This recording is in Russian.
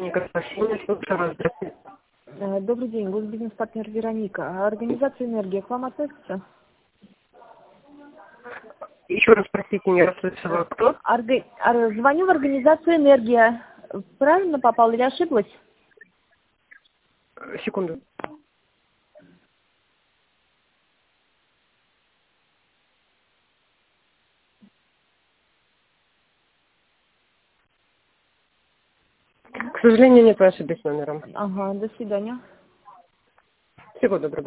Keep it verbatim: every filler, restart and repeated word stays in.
Госбизнес-партнер спасения. Слушаю вас. Здравствуйте. Э, Добрый день, госбизнес-партнер Вероника. Организация «Энергия» к вам относится? Еще раз спросите, не расслышала, кто? Орга- ор- Звоню в организацию «Энергия». Правильно попал или ошиблась? Секунду. К сожалению, нет, вы ошиблись номером. Ага, до свидания. Всего доброго.